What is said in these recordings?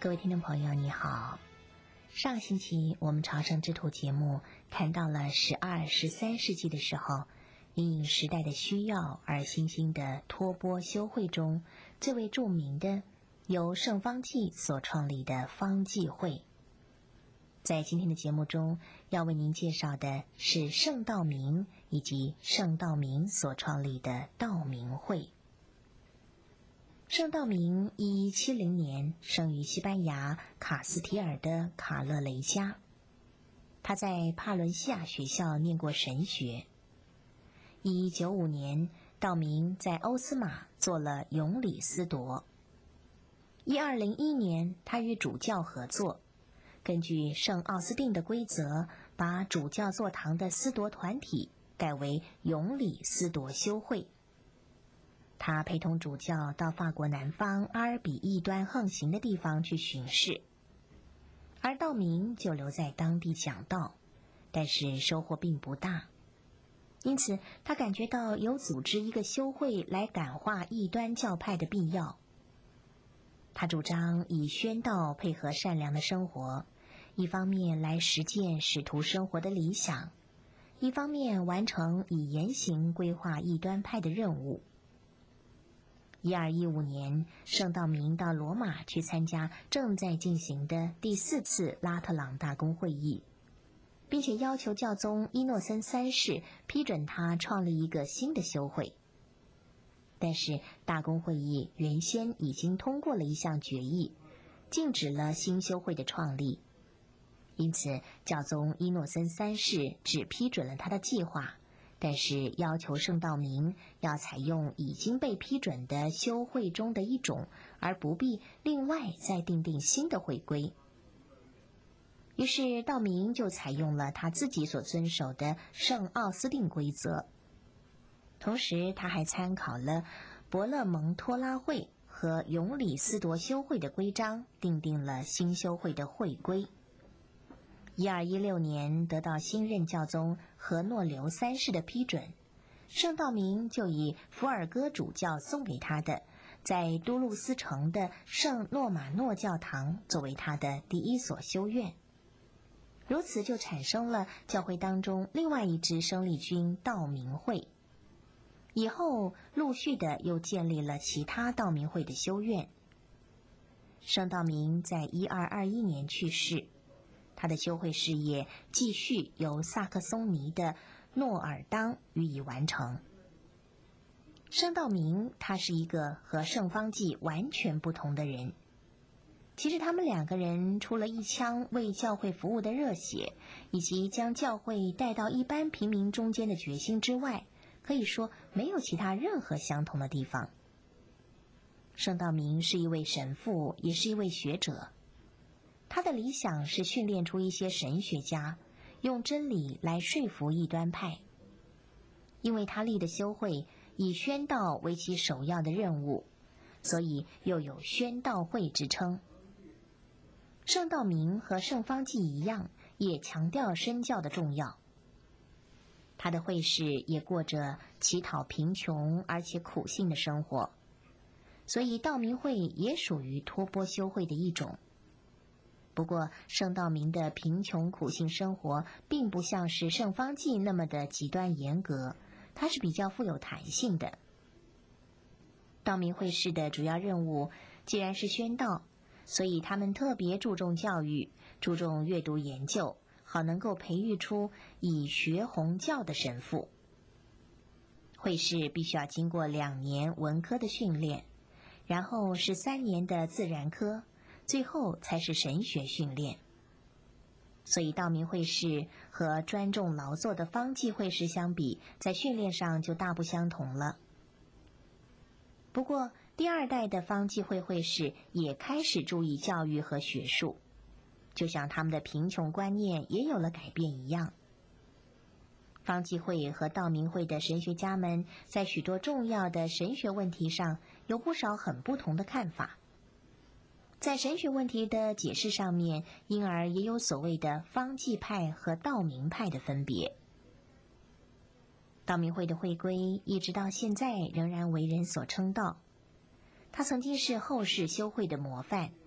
各位听众朋友你好，上星期我们朝圣之途节目谈到了12、13世纪的时候，因应时代的需要而新兴的托钵修会中最为著名的由圣方济所创立的方济会。在今天的节目中要为您介绍的是圣道明以及圣道明所创立的道明会。圣道明1170年生于西班牙卡斯提尔的卡勒雷家，他在帕伦西亚学校念过神学。1195年，道明在欧斯马做了永里司铎。1201年，他与主教合作，根据圣奥斯定的规则，把主教座堂的司铎团体改为永里司铎修会。他陪同主教到法国南方阿尔比异端横行的地方去巡视，而道明就留在当地讲道，但是收获并不大。因此他感觉到有组织一个修会来感化异端教派的必要。他主张以宣道配合善良的生活，一方面来实践使徒生活的理想，一方面完成以言行规划异端派的任务。1215年，圣道明到罗马去参加正在进行的第4次拉特朗大公会议，并且要求教宗伊诺森三世批准他创立一个新的修会。但是大公会议原先已经通过了一项决议，禁止了新修会的创立，因此教宗伊诺森三世只批准了他的计划，但是要求圣道明要采用已经被批准的修会中的一种，而不必另外再订定新的会规。于是道明就采用了他自己所遵守的圣奥斯定规则，同时他还参考了伯勒蒙托拉会和永里司铎修会的规章，订定了新修会的会规。1216年得到新任教宗何诺留三世的批准，圣道明就以福尔戈主教送给他的在都路斯城的圣诺马诺教堂作为他的第一所修院。如此就产生了教会当中另外一支生力军道明会。以后陆续的又建立了其他道明会的修院。圣道明在1221年去世，他的修会事业继续由萨克松尼的诺尔当予以完成。圣道明他是一个和圣方济完全不同的人。其实他们两个人除了一腔为教会服务的热血，以及将教会带到一般平民中间的决心之外，可以说没有其他任何相同的地方。圣道明是一位神父，也是一位学者。他的理想是训练出一些神学家，用真理来说服异端派。因为他立的修会以宣道为其首要的任务，所以又有宣道会之称。圣道明和圣方济一样，也强调身教的重要。他的会士也过着乞讨贫穷而且苦信的生活，所以道明会也属于托钵修会的一种。不过圣道明的贫穷苦信生活并不像是圣方济那么的极端严格，它是比较富有弹性的。道明会士的主要任务既然是宣道，所以他们特别注重教育，注重阅读研究，好能够培育出以学弘教的神父。会士必须要经过2年文科的训练，然后是3年的自然科，最后才是神学训练。所以道明会士和专重劳作的方济会士相比，在训练上就大不相同了。不过第2代的方济会会士也开始注意教育和学术，就像他们的贫穷观念也有了改变一样。方济会和道明会的神学家们在许多重要的神学问题上有不少很不同的看法。在神学问题的解释上面，因而也有所谓的方济派和道明派的分别。道明会的会规一直到现在仍然为人所称道，它曾经是后世修会的模范，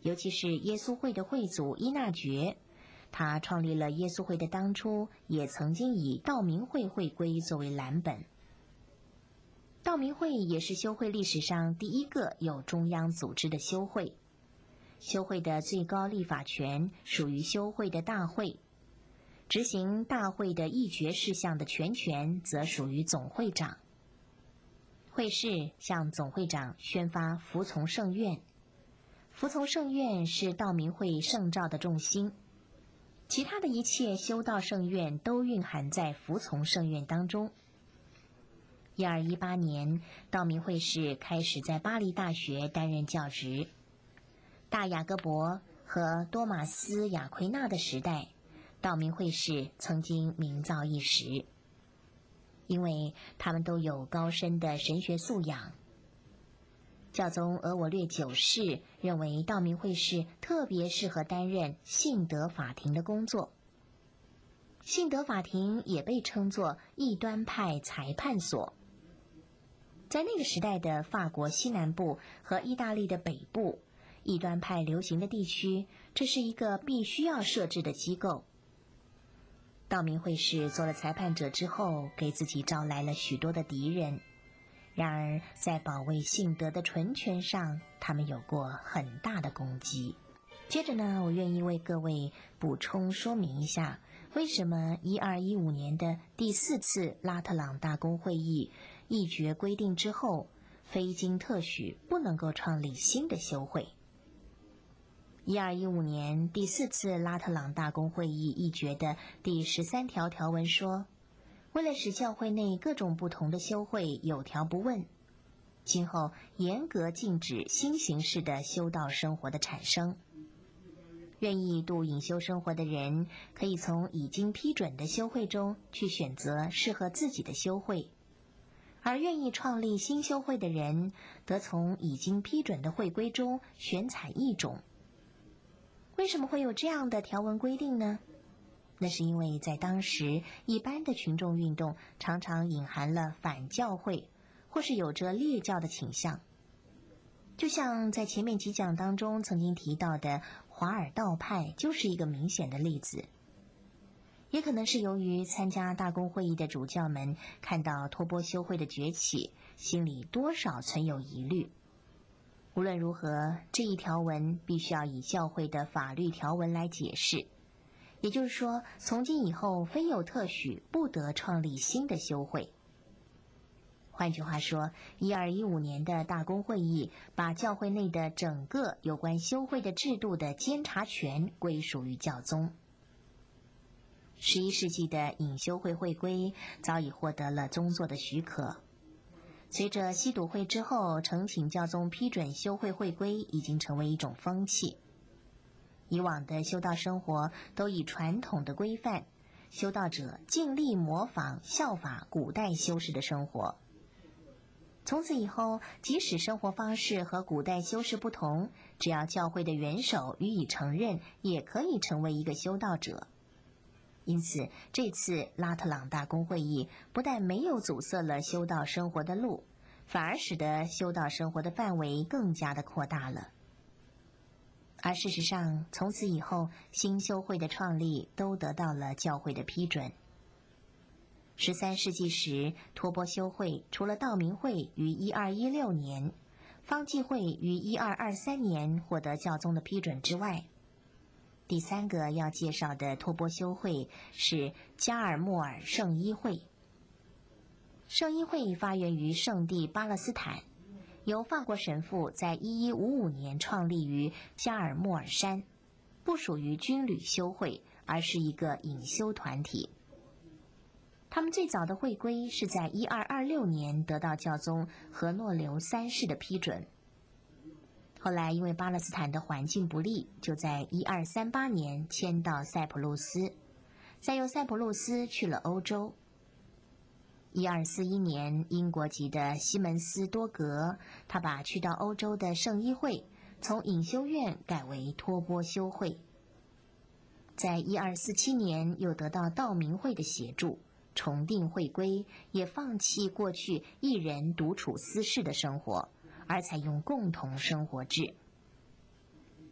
尤其是耶稣会的会祖依纳爵，他创立了耶稣会的当初，也曾经以道明会会规作为蓝本。道明会也是修会历史上第一个有中央组织的修会。修会的最高立法权属于修会的大会，执行大会的议决事项的全权则属于总会长。会士向总会长宣发服从圣愿，服从圣愿是道明会圣召的重心，其他的一切修道圣愿都蕴含在服从圣愿当中。1218年，道明会士开始在巴黎大学担任教职。大雅各伯和多马斯·亚奎纳的时代，道明会士曾经名噪一时，因为他们都有高深的神学素养。教宗额我略九世认为道明会士特别适合担任信德法庭的工作。信德法庭也被称作异端派裁判所。在那个时代的法国西南部和意大利的北部，异端派流行的地区，这是一个必须要设置的机构。道明会士做了裁判者之后，给自己招来了许多的敌人。然而，在保卫信德的纯权上，他们有过很大的攻击。接着呢，我愿意为各位补充说明一下，为什么1215年的第4次拉特朗大公会议议决规定之后，非经特许不能够创立新的修会。1215年第4次拉特朗大公会议议决的第13条条文说，为了使教会内各种不同的修会有条不紊，今后严格禁止新形式的修道生活的产生。愿意度隐修生活的人，可以从已经批准的修会中去选择适合自己的修会，而愿意创立新修会的人，得从已经批准的会规中选采一种。为什么会有这样的条文规定呢？那是因为在当时，一般的群众运动常常隐含了反教会，或是有着列教的倾向。就像在前面几讲当中曾经提到的华尔道派，就是一个明显的例子。也可能是由于参加大公会议的主教们看到托钵修会的崛起，心里多少存有疑虑。无论如何，这一条文必须要以教会的法律条文来解释，也就是说，从今以后非有特许，不得创立新的修会。换句话说，1215年的大公会议把教会内的整个有关修会的制度的监察权归属于教宗。11世纪的隐修会会规早已获得了宗座的许可。随着西笃会之后呈请教宗批准修会会规，已经成为一种风气。以往的修道生活都以传统的规范，修道者尽力模仿效法古代修士的生活。从此以后，即使生活方式和古代修士不同，只要教会的元首予以承认，也可以成为一个修道者。因此，这次拉特朗大公会议不但没有阻塞了修道生活的路，反而使得修道生活的范围更加的扩大了。而事实上，从此以后，新修会的创立都得到了教会的批准。13世纪时，托钵修会除了道明会于1216年，方济会于1223年获得教宗的批准之外，第三个要介绍的托钵修会是加尔默尔圣衣会。圣衣会发源于圣地巴勒斯坦，由法国神父在1155年创立于加尔默尔山，不属于军旅修会，而是一个隐修团体。他们最早的会规是在1226年得到教宗何诺留三世的批准。后来因为巴勒斯坦的环境不利，就在1238年迁到塞浦路斯，再由塞浦路斯去了欧洲。1241年，英国籍的西门斯多格，他把去到欧洲的圣衣会从隐修院改为托钵修会。在1247年，又得到道明会的协助，重定会规，也放弃过去一人独处私事的生活，而采用共同生活制。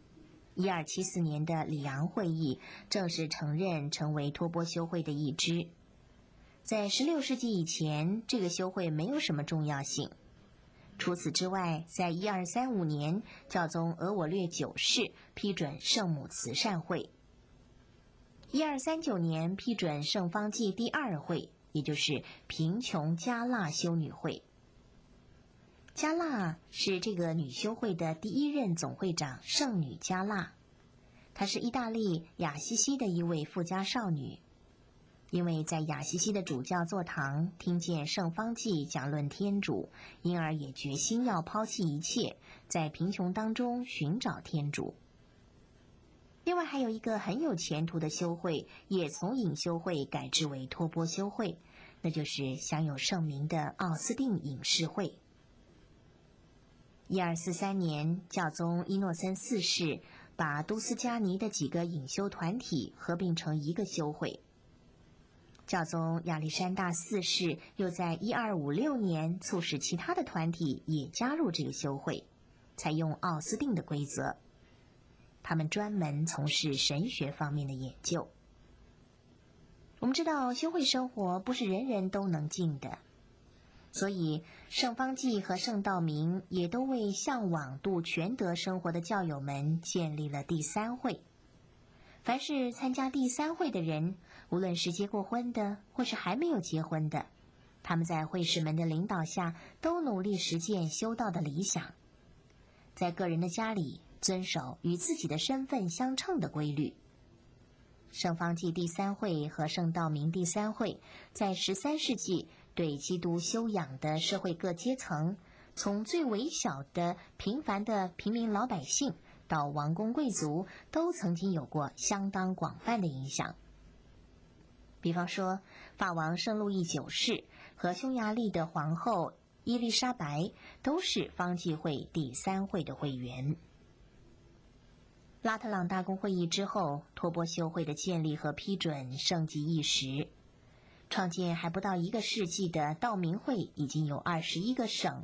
1274年的里昂会议正式承认成为托钵修会的一支。在16世纪以前，这个修会没有什么重要性。除此之外，在1235年，教宗额我略九世批准圣母慈善会。1239年批准圣方济第二会，也就是贫穷加纳修女会。加纳是这个女修会的第一任总会长圣女加纳，她是意大利雅西西的一位富家少女。因为在雅西西的主教座堂听见圣方济讲论天主，因而也决心要抛弃一切，在贫穷当中寻找天主。另外还有一个很有前途的修会，也从隐修会改制为托钵修会，那就是享有盛名的奥斯定隐士会。1243年，教宗伊诺森四世把都斯加尼的几个隐修团体合并成一个修会。教宗亚历山大四世又在1256年促使其他的团体也加入这个修会，采用奥斯定的规则。他们专门从事神学方面的研究。我们知道修会生活不是人人都能进的，所以圣方济和圣道明也都为向往度全德生活的教友们建立了第三会。凡是参加第三会的人，无论是结过婚的或是还没有结婚的，他们在会士们的领导下都努力实践修道的理想，在个人的家里遵守与自己的身份相称的规律。圣方济第三会和圣道明第三会在13世纪对基督修养的社会各阶层，从最微小的平凡的平民老百姓到王公贵族，都曾经有过相当广泛的影响。比方说，法王圣路易九世和匈牙利的皇后伊丽莎白都是方济会第三会的会员。拉特朗大公会议之后，托钵修会的建立和批准盛极一时。创建还不到1个世纪的道明会已经有21个省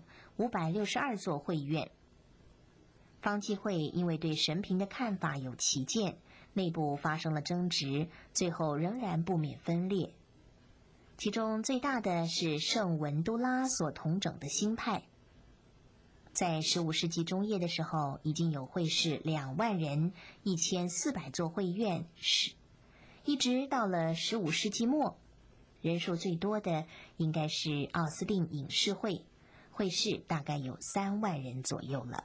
，562座会院。方济会因为对神评的看法有歧见，内部发生了争执，最后仍然不免分裂。其中最大的是圣文都拉所统整的新派。在15世纪中叶的时候，已经有会士2万人，1400座会院，一直到了15世纪末，人数最多的应该是奥斯定隐士会，会士大概有3万人左右了。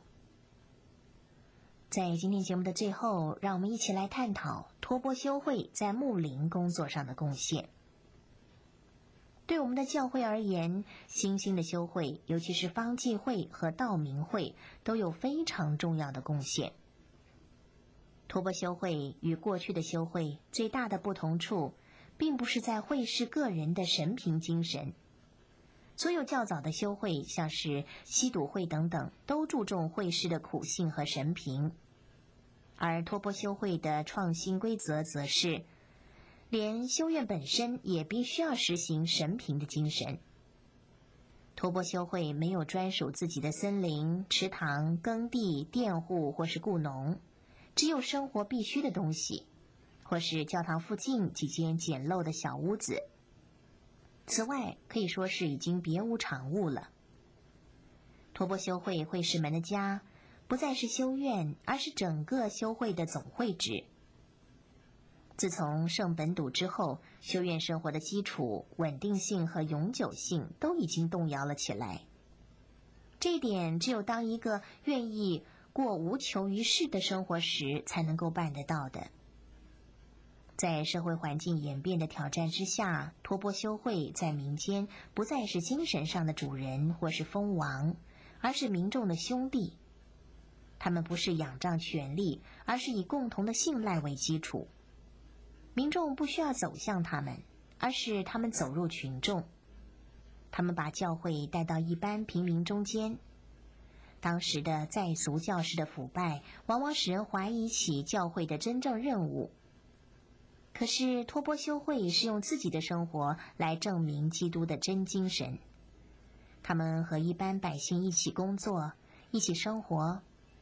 在今天节目的最后，让我们一起来探讨托钵修会在牧灵工作上的贡献。对我们的教会而言，新兴的修会，尤其是方济会和道明会，都有非常重要的贡献。托钵修会与过去的修会最大的不同处，并不是在会士个人的神评精神。所有较早的修会，像是西笃会等等，都注重会士的苦性和神评。而托钵修会的创新规则则是，连修院本身也必须要实行神评的精神。托钵修会没有专属自己的森林、池塘、耕地、佃户或是雇农，只有生活必须的东西，或是教堂附近几间简陋的小屋子。此外，可以说是已经别无长物了。托钵修会会士们的家，不再是修院，而是整个修会的总会址。自从圣本笃之后，修院生活的基础、稳定性和永久性都已经动摇了起来。这一点只有当一个愿意过无求于世的生活时，才能够办得到的。在社会环境演变的挑战之下，托钵修会在民间不再是精神上的主人或是封王，而是民众的兄弟。他们不是仰仗权力，而是以共同的信赖为基础。民众不需要走向他们，而是他们走入群众。他们把教会带到一般平民中间。当时的在俗教士的腐败，往往使人怀疑起教会的真正任务。可是托钵修会是用自己的生活来证明基督的真精神。他们和一般百姓一起工作，一起生活，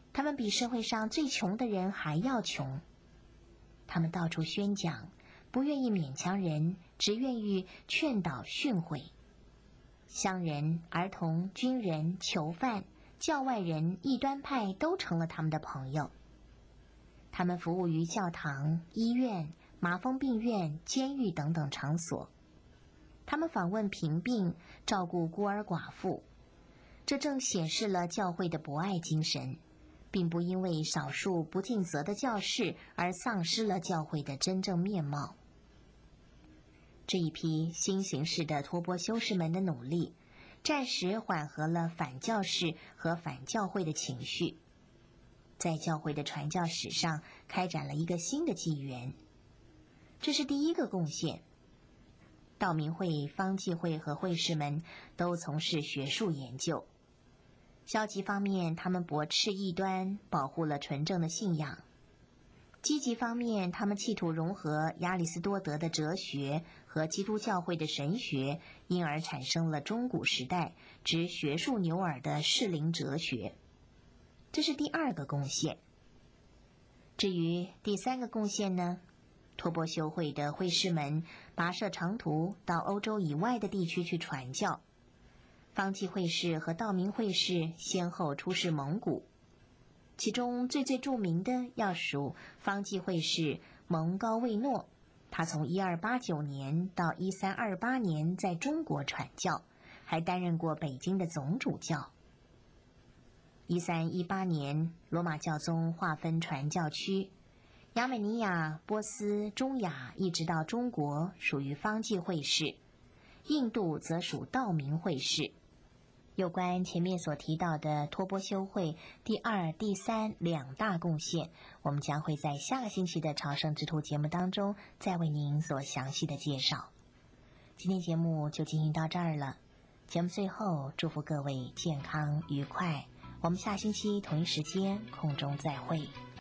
他们比社会上最穷的人还要穷。他们到处宣讲，不愿意勉强人，只愿意劝导训诲。乡人、儿童、军人、囚犯、教外人、异端派都成了他们的朋友。他们服务于教堂、医院、麻风病院、监狱等等场所。他们访问贫病，照顾孤儿寡妇。这正显示了教会的博爱精神，并不因为少数不尽责的教士而丧失了教会的真正面貌。这一批新形式的托钵修士们的努力，暂时缓和了反教士和反教会的情绪，在教会的传教史上开展了一个新的纪元。这是第一个贡献。道明会、方济会和会士们都从事学术研究。消极方面，他们驳斥异端，保护了纯正的信仰；积极方面，他们企图融合亚里士多德的哲学和基督教会的神学，因而产生了中古时代指学术牛耳的适龄哲学。这是第二个贡献。至于第三个贡献呢？托钵修会的会士们跋涉长途到欧洲以外的地区去传教。方济会士和道明会士先后出使蒙古，其中最著名的要数方济会士蒙高卫诺，他从1289年到1328年在中国传教，还担任过北京的总主教。1318年，罗马教宗划分传教区，亚美尼亚、波斯、中亚一直到中国属于方济会士，印度则属道明会士。有关前面所提到的托钵修会第二、第三两大贡献，我们将会在下个星期的朝圣之途节目当中再为您所详细的介绍。今天节目就进行到这儿了，节目最后祝福各位健康愉快，我们下星期同一时间空中再会。